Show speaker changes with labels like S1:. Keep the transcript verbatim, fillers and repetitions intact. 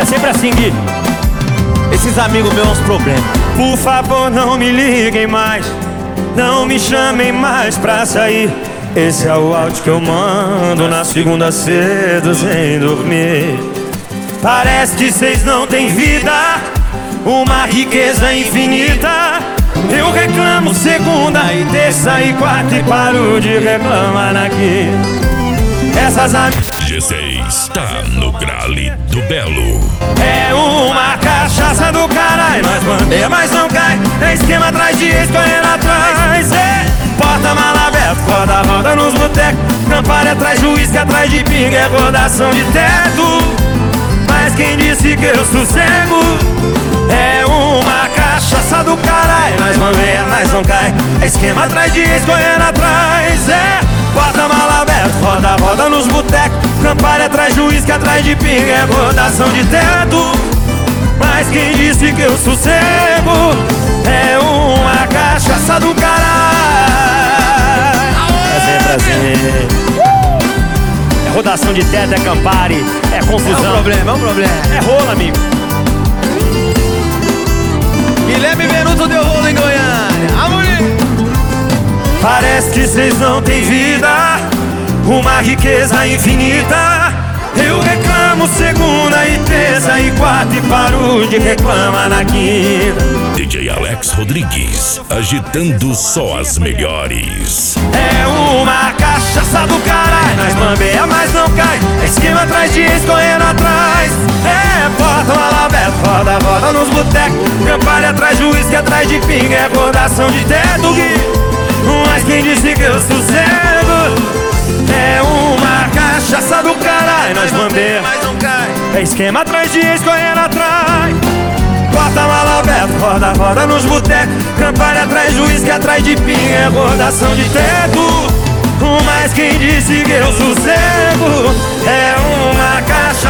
S1: É sempre assim, Gui. Esses amigos meus são uns problemas.
S2: Por favor, não me liguem mais, não me chamem mais pra sair. Esse é o áudio que eu mando na segunda cedo sem dormir. Parece que vocês não têm vida, uma riqueza infinita. Eu reclamo segunda e terça e quarta e paro de reclamar aqui. Essas amigas
S3: G seis tá no grale do Belo.
S2: é uma cachaça do caralho. Nós bandeia, mas não cai. É esquema atrás de ex, correndo atrás. É porta-mala aberto, roda, roda nos botecos. Campari atrás de uísque, atrás de pinga. É rodação de teto. Mas quem disse que eu sossego? É uma cachaça do caralho. Nós bandeia, mas não cai. É esquema atrás de ex, correndo atrás. É porta-mala aberto, roda, roda nos botecos. Campari atrás de uísque, atrás de pinga. É rodação de teto. Mas quem disse que eu sossego? É uma cachaça do caralho.
S1: É sempre assim. É rodação de teto, é Campari, é confusão.
S4: É um problema, é um problema.
S1: É rolo, amigo.
S4: Guilherme Benuto deu rolo em Goiânia. Amorim!
S2: Parece que vocês não têm vida, uma riqueza infinita. Eu reclamo segunda e terça e quarta e paro de reclamar na quinta.
S3: D J Alex Rodrigues, agitando só as melhores.
S2: É uma cachaça do caralho. Nós bambeia, mas não cai. É esquema atrás de ex, correndo atrás. É porta-mala aberto, roda, roda nos botecos. Campari atrás de uísque, atrás de pinga. É rodação de teto, Gui. Mas quem disse que eu sossego? É uma cachaça do caralho. Nós bandeira, mas não cai. É esquema atrás de ex, correndo atrás. Porta-mala aberto, roda, roda nos botecos. Campari atrás de uísque, atrás de pinga. É rodação de teto. Mas quem disse que eu sossego? É uma cachaça